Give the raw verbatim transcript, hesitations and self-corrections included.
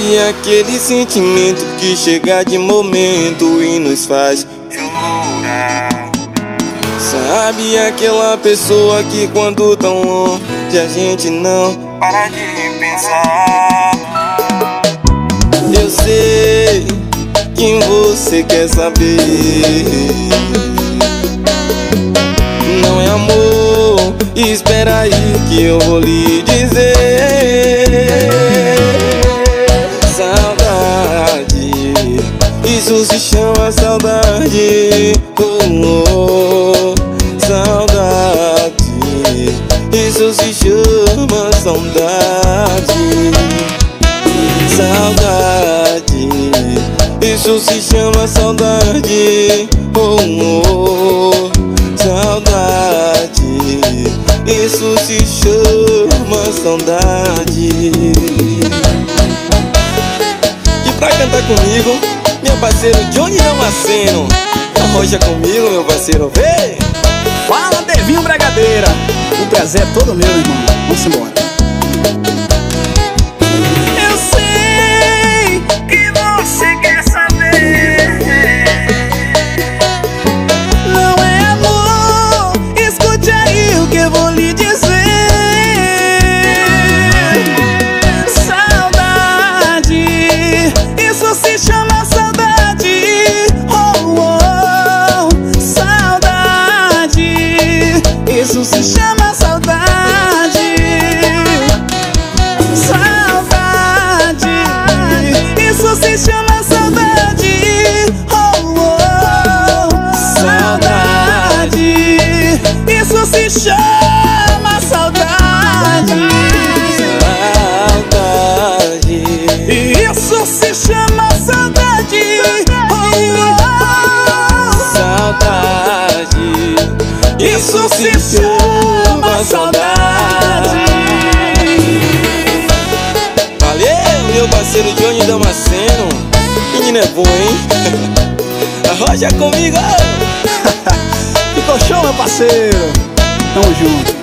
Sabe aquele sentimento que chega de momento e nos faz chorar? Sabe aquela pessoa que quando tão longe a gente não para de pensar? Eu sei quem você quer saber. Não é amor, espera aí que eu vou lhe dizer. Saudade, isso se chama saudade. Oh, oh, saudade, isso se chama saudade. Saudade, isso se chama saudade. Oh, oh, saudade, isso se chama saudade. E pra cantar comigo, meu parceiro Johnny Damasceno. Arroja comigo, meu parceiro, vem! Fala, Devinho Bragadeira. O prazer é todo meu, irmão. Vamos embora. Eu sei que você quer saber. Não é amor, escute aí o que eu vou lhe dizer. Saudade, isso se chama saudade. Oh, oh, saudade, isso se chama saudade. Saudade, isso se chama saudade. Oh, oh, saudade, isso se chama saudade. Saudade, Isso se chama saudade. Oh, oh, saudade, isso se chama saudade. Valeu, meu parceiro Johnny Damasceno. Menino é bom, hein? Arroja comigo! Ficou show, meu parceiro. Tamo junto.